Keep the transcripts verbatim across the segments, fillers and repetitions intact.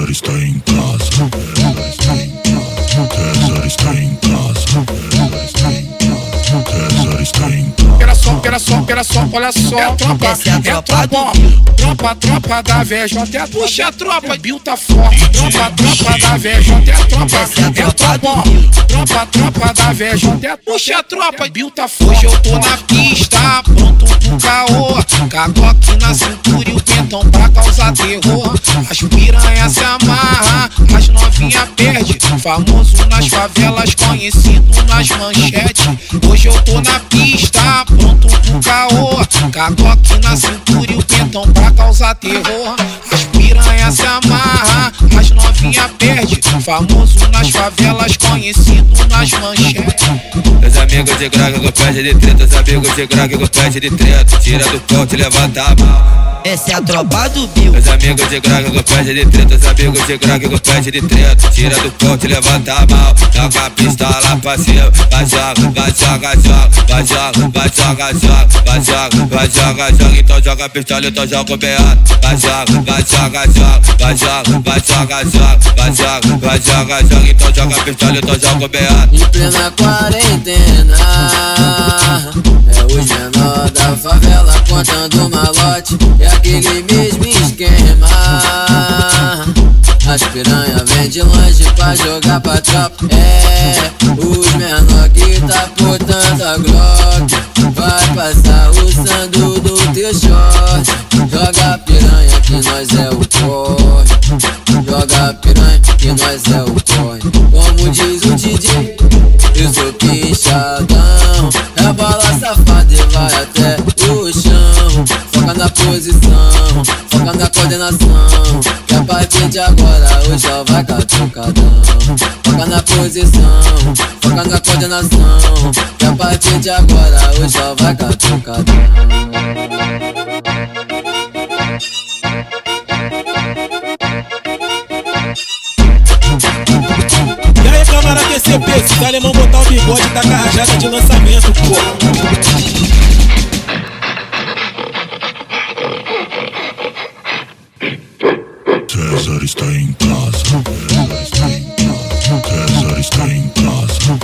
César está em casa. César está em casa. César está em casa. Pera só, pera só, pera só, olha só. É a tropa, Essa é a é tropa tropa, ó. Tropa, tropa da V J. Puxa a tropa, Bill tá forte. Tropa, tropa da V J. É a tropa, Essa é a é a tropa tropa, ó. do Bill. Tropa, tropa da V J. Puxa a tropa, Bill tá forte. Hoje eu tô na pista, pronto pro caô. Cagoque na cintura e o pentão pra causar terror. As piranhas se amarra, as novinha perde. Famoso nas favelas, conhecido nas manchetes. Hoje eu tô na pista, pronto pro caô. Cagoque na cintura e o pentão pra causar terror. As piranhas se amarra, as novinha perde. Famoso nas favelas, conhecido nas manchetes. Meus amigos de graga com pede de treta, os amigos de graga com pede de treta. Tira do pote e levanta a mão. Essa é a tropa do Bill. Meus amigos de graga com pede de treta, os amigos de graga com pede de treta. Tira do pote e levanta a mão. Joga a pistola pra cima. Vai joga, vai joga, joga. Vai joga, vai joga, joga. Vai joga, vai joga, joga. Então joga a pistola, então joga o beato. Vai joga, vai joga, joga. Vai joga, vai joga, joga. Vai joga, vai joga, joga. Então joga a pistola, então joga o beato. Em plena quarentena, é os menor da favela contando malote. É aquele mesmo esquema. As piranha vem de longe pra jogar pra tropa. É os menor que tá portando a Glock. Vai passar o sando do teu short. Joga piranha que nós é o corre. Joga piranha que nós é o corre. Como diz o D J, eu sou pinchadão. É bala safada e vai até o chão. Foca na posição, foca na coordenação. Que a partir de agora hoje só vai catucadão. Foca na posição, foca na coordenação. Que a partir de agora hoje só vai catucadão. E aí, câmara T C P, se o alemão botar o bigode, tá com a rajada de lançamento, porra. César está em casa. César está em casa.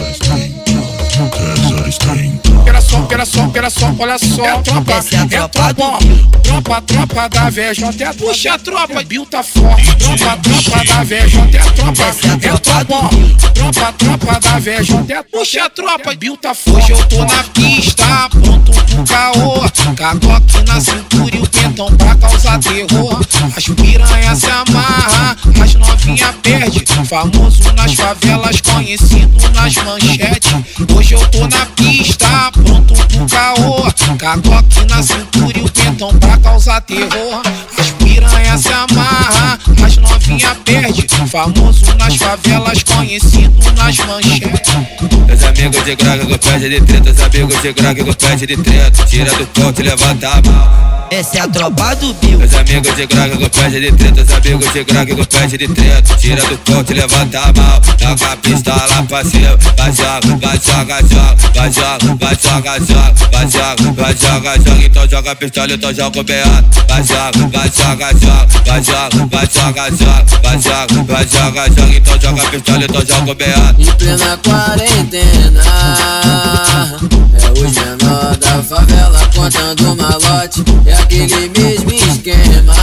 César está em casa. Pera só, pera só, pera só, olha só. É a tropa, Essa é a é a tropa tropa, ó. do Bill. Tropa, tropa da V J. Puxa a tropa, Bill tá forte. Tropa, tropa da V J. É a tropa, Essa é a é a tropa tropa, ó. do Bill. Tropa, tropa da V J. Puxa a tropa, Bill tá forte. Hoje eu tô na pista, pronto pro caô. Cagoque na cintura e o pentão pra causar terror. As piranhas se amarra, as novinha perde. Famoso nas favelas, conhecido nas manchetes. Hoje eu tô na pista, pronto pro caô. Cagoque na cintura e o pentão pra causar terror. As piranhas se amarra, as novinha perde. Famoso nas favelas, conhecido nas manchetes. Meus amigos de graga com pede de treta, os amigos de graga com pede de treta. Tira do pote e levanta a mão. Essa é a tropa do Bill. Meus amigos de graga com pede de treta, os amigos de graga com pede de treta. Tira do pote e levanta a mão. Joga a pistola pra cima. Vai joga, vai joga, joga. Vai joga, vai joga, joga. Vai joga, vai joga, joga. Então joga a pistola, então joga o beato. Vai joga, vai joga, joga. Vai joga, vai joga, joga. Vai joga, vai joga, joga. Então joga a pistola, então joga o beato. Em plena quarentena, é os menor da favela contando malote. É aquele mesmo esquema.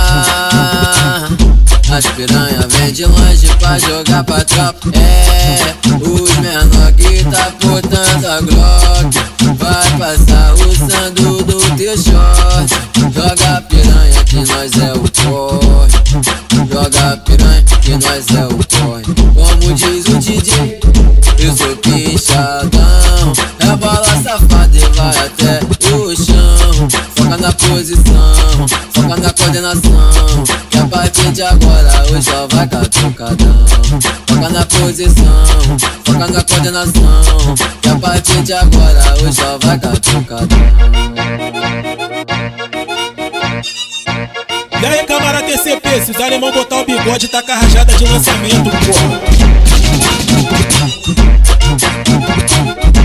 As piranha vem de longe pra jogar pra tropa. É os menor que tá portando a Glock. Vai passar o sando do teu short. Joga piranha que nós é o corre. Joga piranha que nós é o corre. Como diz o D J, eu sou pinchadão. É bala safada e vai até o chão. Foca na posição, foca na coordenação. Que a partir de agora hoje só vai catucadão. Foca na posição, foca na coordenação. Que a partir de agora hoje só vai catucadão. E aí, câmara T C P, se os alemão botar o bigode, tá com a rajada de lançamento, porra.